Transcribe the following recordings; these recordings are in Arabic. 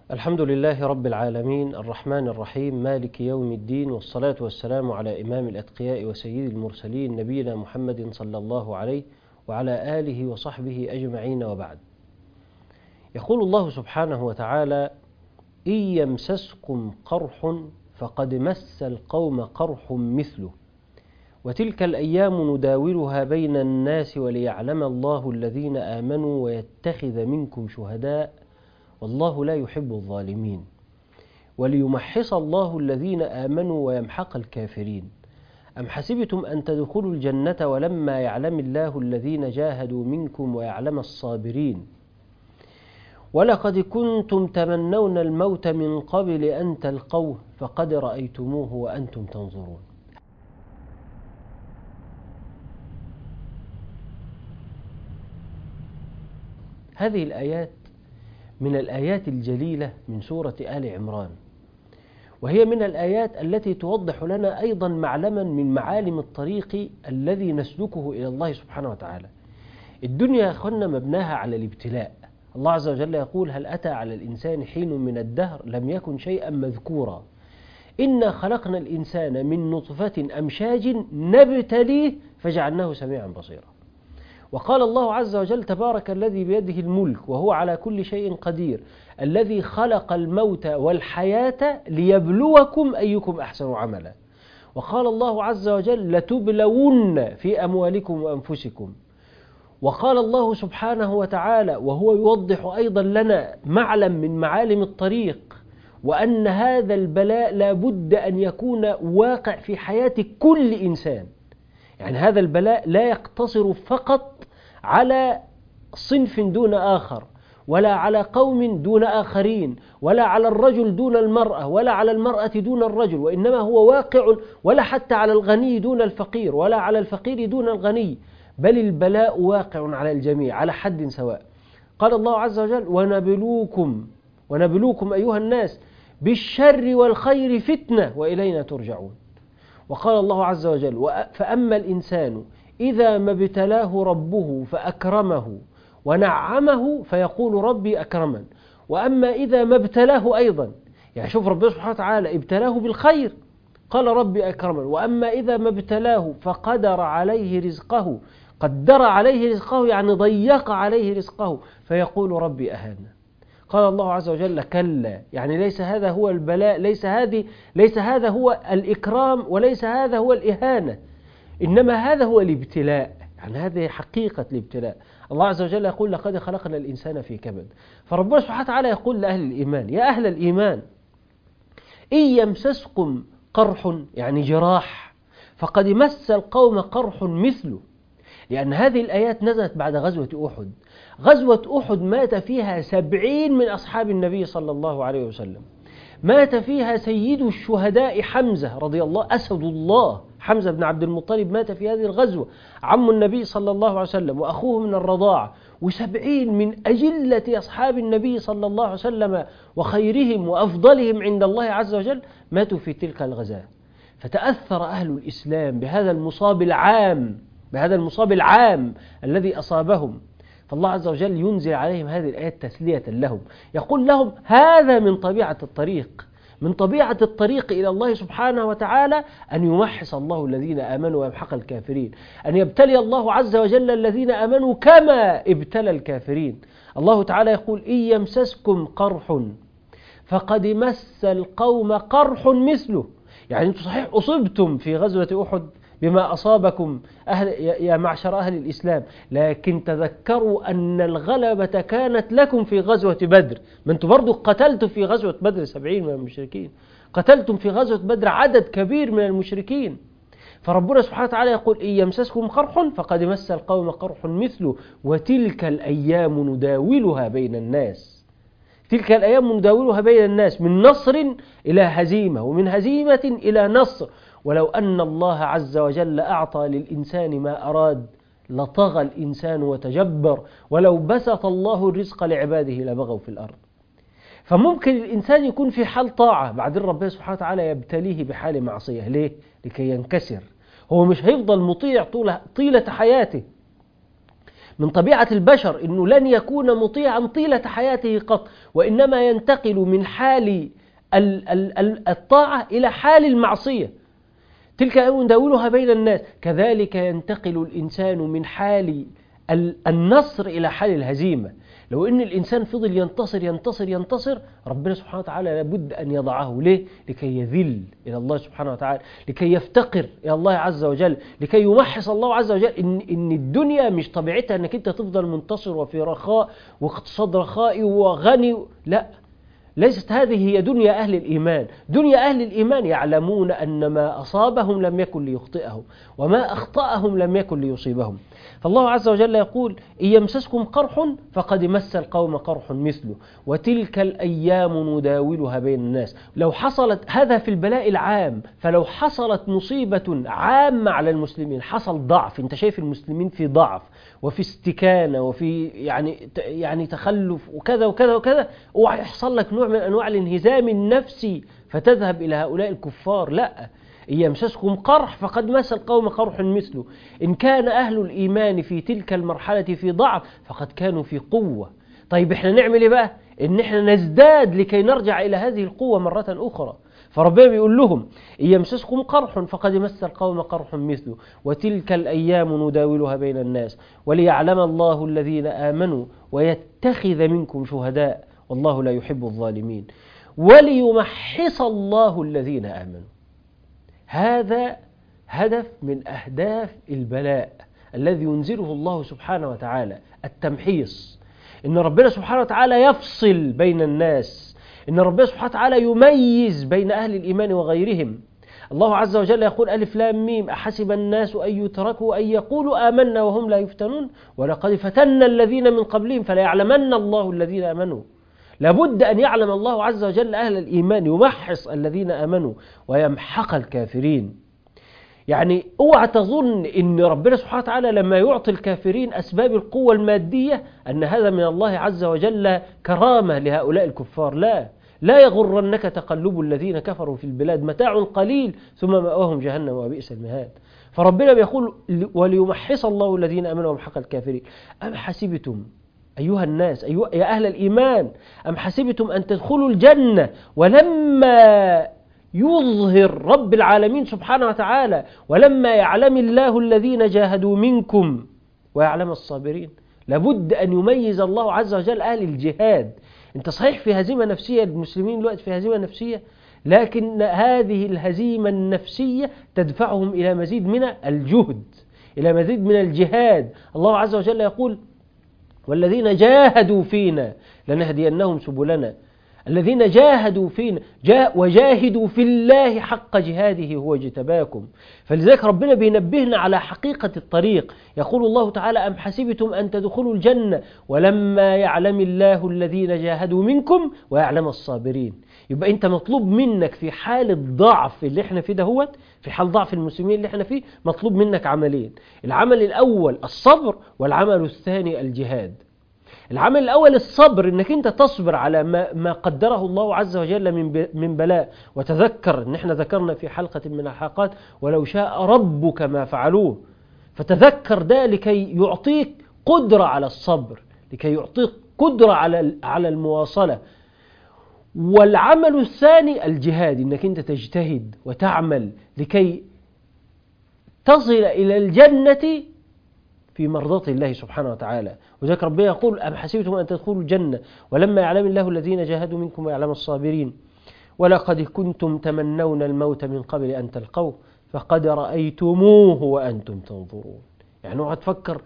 الحمد لله رب العالمين الرحمن الرحيم مالك يوم الدين، والصلاة والسلام على إمام الأتقياء وسيد المرسلين نبينا محمد صلى الله عليه وعلى آله وصحبه أجمعين، وبعد. يقول الله سبحانه وتعالى: إن يمسسكم قرح فقد مس القوم قرح مثله وتلك الأيام نداولها بين الناس وليعلم الله الذين آمنوا ويتخذ منكم شهداء والله لا يحب الظالمين وليمحص الله الذين آمنوا ويمحق الكافرين. أم حسبتم أن تدخلوا الجنة ولما يعلم الله الذين جاهدوا منكم ويعلم الصابرين ولقد كنتم تمنون الموت من قبل أن تلقوه فقد رأيتموه وأنتم تنظرون. هذه الآيات من الآيات الجليلة من سورة آل عمران، وهي من الآيات التي توضح لنا أيضا معلما من معالم الطريق الذي نسلكه إلى الله سبحانه وتعالى. الدنيا يا أخوانا مبناها على الابتلاء. الله عز وجل يقول: هل أتى على الإنسان حين من الدهر لم يكن شيئا مذكورا إنا خلقنا الإنسان من نطفة أمشاج نبتليه فجعلناه سميعا بصيرا. وقال الله عز وجل: تبارك الذي بيده الملك وهو على كل شيء قدير الذي خلق الموت والحياة ليبلوكم أيكم أحسن عملا. وقال الله عز وجل: لتبلون في أموالكم وأنفسكم. وقال الله سبحانه وتعالى وهو يوضح أيضا لنا معلم من معالم الطريق، وأن هذا البلاء لا بد أن يكون واقع في حياة كل إنسان. يعني هذا البلاء لا يقتصر فقط على صنف دون آخر، ولا على قوم دون آخرين، ولا على الرجل دون المرأة، ولا على المرأة دون الرجل، وإنما هو واقع، ولا حتى على الغني دون الفقير، ولا على الفقير دون الغني، بل البلاء واقع على الجميع على حد سواء. قال الله عز وجل: ونبلوكم أيها الناس بالشر والخير فتنة وإلينا ترجعون. وقال الله عز وجل: فأما الإنسان إذا ما ابتلاه ربه فأكرمه ونعمه فيقول ربي أكرمن. وأما إذا ما ابتلاه أيضا، يعني شوف ربنا سبحانه وتعالى ابتلاه بالخير قال ربي أكرمن، وأما إذا ما ابتلاه فقدر عليه رزقه، قدر عليه رزقه يعني ضيق عليه رزقه فيقول ربي أهانن. قال الله عز وجل: كلا، يعني ليس هذا هو البلاء، ليس هذا هو الإكرام، وليس هذا هو الإهانة، إنما هذا هو الابتلاء. يعني هذه حقيقة الابتلاء. الله عز وجل يقول: لقد خلقنا الإنسان في كبد. فربنا سبحانه وتعالى يقول لأهل الإيمان: يا أهل الإيمان، إن يمسسكم قرح يعني جراح فقد مس القوم قرح مثله. لأن هذه الآيات نزلت بعد غزوة أحد. غزوة أحد مات فيها 70 من أصحاب النبي صلى الله عليه وسلم. مات فيها سيد الشهداء حمزة رضي الله، أسد الله، حمزة بن عبد المطلب مات في هذه الغزوة، عم النبي صلى الله عليه وسلم وأخوه من الرضاعة، و70 من أجلة أصحاب النبي صلى الله عليه وسلم وخيرهم وأفضلهم عند الله عز وجل ماتوا في تلك الغزاة. فتأثر أهل الإسلام بهذا المصاب العام الذي أصابهم. فالله عز وجل ينزل عليهم هذه الآيات تسلية لهم، يقول لهم: هذا من طبيعة الطريق، من طبيعة الطريق إلى الله سبحانه وتعالى أن يمحص الله الذين آمنوا ويمحق الكافرين، أن يبتلي الله عز وجل الذين آمنوا كما ابتلى الكافرين. الله تعالى يقول: إن يمسسكم قرح فقد مس القوم قرح مثله. يعني أنتم صحيح أصبتم في غزوة أحد بما أصابكم يا معشر أهل الإسلام، لكن تذكروا أن الغلبة كانت لكم في غزوة بدر. ما أنتم برضو قتلتم في غزوة بدر 70 من المشركين، قتلتم في غزوة بدر عدد كبير من المشركين. فربنا سبحانه وتعالى يقول: إن يمسسكم قرح فقد مس القوم قرح مثله وتلك الأيام نداولها بين الناس. تلك الأيام نداولها بين الناس، من نصر إلى هزيمة، ومن هزيمة إلى نصر. ولو أن الله عز وجل أعطى للإنسان ما أراد لطغى الإنسان وتجبر، ولو بسط الله الرزق لعباده لبغوا في الأرض. فممكن الإنسان يكون في حال طاعة، بعدين ربنا سبحانه وتعالى يبتليه بحال معصية. ليه؟ لكي ينكسر. هو مش هيفضل مطيع طيلة حياته، من طبيعة البشر أنه لن يكون مطيعا طيلة حياته قط، وإنما ينتقل من حال الطاعة إلى حال المعصية. تلك نداولها بين الناس. كذلك ينتقل الإنسان من حال النصر إلى حال الهزيمة. لو أن الإنسان فضل ينتصر ينتصر ينتصر، ربنا سبحانه وتعالى لابد أن يضعه. ليه؟ لكي يذل إلى الله سبحانه وتعالى، لكي يفتقر إلى الله عز وجل، لكي يمحص الله عز وجل إن الدنيا مش طبيعتها أنك أنت تفضل منتصر وفي رخاء واقتصاد رخائي وغني. لا، ليست هذه هي دنيا أهل الإيمان. دنيا أهل الإيمان يعلمون أن ما أصابهم لم يكن ليخطئهم، وما أخطأهم لم يكن ليصيبهم. فالله عز وجل يقول: إن يمسسكم قرح فقد مس القوم قرح مثله وتلك الأيام نداولها بين الناس. لو حصلت هذا في البلاء العام، فلو حصلت مصيبة عامة على المسلمين، حصل ضعف، انت شايف المسلمين في ضعف وفي استكانة وفي يعني تخلف وكذا وكذا وكذا، ويحصل لك نوع من أنواع الانهزام النفسي فتذهب إلى هؤلاء الكفار. لا، إن يمسسكم قرح فقد مس القوم قرح مثله. إن كان أهل الإيمان في تلك المرحلة في ضعف فقد كانوا في قوة. طيب إحنا نعمل إيه بقى؟ إن إحنا نزداد لكي نرجع إلى هذه القوة مرة أخرى. فربنا بيقول لهم: إن يمسسكم قرح فقد مس القوم قرح مثله وتلك الأيام نداولها بين الناس وليعلم الله الذين آمنوا ويتخذ منكم شهداء والله لا يحب الظالمين وليمحص الله الذين آمنوا. هذا هدف من أهداف البلاء الذي ينزله الله سبحانه وتعالى، التمحيص. إن ربنا سبحانه وتعالى يفصل بين الناس، إن ربنا سبحانه وتعالى يميز بين أهل الإيمان وغيرهم. الله عز وجل يقول: ألف لام ميم أحسب الناس أن يتركوا أن يقولوا آمنا وهم لا يفتنون ولقد فتنا الذين من قبلهم فليعلمن الله الذين آمنوا. لابد أن يعلم الله عز وجل أهل الإيمان، يمحص الذين آمنوا ويمحق الكافرين. يعني اوعى تظن ان ربنا سبحانه وتعالى لما يعطي الكافرين أسباب القوة المادية أن هذا من الله عز وجل كرامة لهؤلاء الكفار. لا يغرنك تقلب الذين كفروا في البلاد، متاع قليل ثم مأواهم جهنم وبئس المهاد. فربنا بيقول: وليمحص الله الذين آمنوا ويمحق الكافرين. أم حسبتم أيها الناس، يا أهل الإيمان، أم حسبتم أن تدخلوا الجنة ولما يظهر رب العالمين سبحانه وتعالى، ولما يعلم الله الذين جاهدوا منكم ويعلم الصابرين. لابد أن يميز الله عز وجل أهل الجهاد. انت صحيح في هزيمة نفسية، المسلمين الوقت في هزيمة نفسية، لكن هذه الهزيمة النفسية تدفعهم إلى مزيد من الجهد، إلى مزيد من الجهاد. الله عز وجل يقول: والذين جاهدوا فينا لنهدينهم سبلنا. الذين جاهدوا فينا وجاهدوا في الله حق جهاده هو اجتباكم. فلذلك ربنا بينبهنا على حقيقة الطريق. يقول الله تعالى: أم حسبتم أن تدخلوا الجنة ولما يعلم الله الذين جاهدوا منكم ويعلم الصابرين. يبقى أنت مطلوب منك في حال الضعف اللي احنا فيه دهوت، في حال ضعف المسلمين اللي احنا فيه، مطلوب منك عملين: العمل الأول الصبر، والعمل الثاني الجهاد. العمل الأول الصبر، انك انت تصبر على ما قدره الله عز وجل من بلاء. وتذكر ان احنا ذكرنا في حلقة من الحلقات: ولو شاء ربك ما فعلوه. فتذكر ده لكي يعطيك قدرة على الصبر، لكي يعطيك قدرة على المواصلة. والعمل الثاني الجهاد، انك انت تجتهد وتعمل لكي تصل إلى الجنة في مرضاة الله سبحانه وتعالى. وذلك ربنا يقول: أم حسبتم أن تدخلوا الجنة ولما يعلم الله الذين جاهدوا منكم ويعلم الصابرين ولقد كنتم تمنون الموت من قبل أن تلقوه فقد رأيتموه وأنتم تنظرون. يعني اوعى تفكر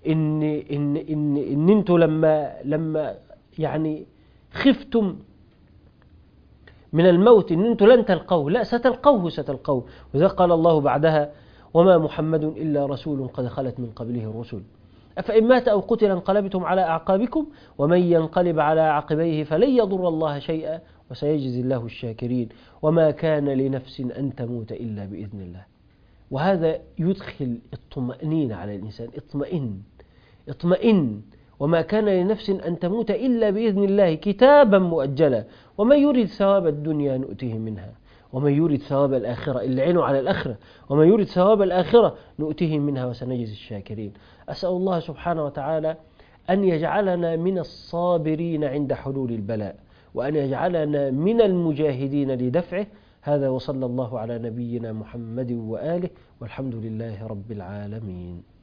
إن أنتم لما يعني خفتم من الموت إن أنتم لن تلقوه، لا، ستلقوه. وذلك قال الله بعدها: وما محمد إلا رسول قد خلت من قبله الرسل أفإن مات أو قتل انقلبتم على أعقابكم ومن ينقلب على عقبيه فلن يضر الله شيئا وسيجزي الله الشاكرين وما كان لنفس أن تموت إلا بإذن الله. وهذا يدخل الطمأنينة على الإنسان. اطمئن. وما كان لنفس أن تموت إلا بإذن الله كتابا مؤجلا ومن يريد ثواب الدنيا نؤته منها ومن يريد ثواب الآخرة اللي عينه على الآخرة، ومن يريد ثواب الآخرة نؤتيه منها وسنجزي الشاكرين. أسأل الله سبحانه وتعالى أن يجعلنا من الصابرين عند حلول البلاء، وأن يجعلنا من المجاهدين لدفعه. هذا وصلى الله على نبينا محمد وآله، والحمد لله رب العالمين.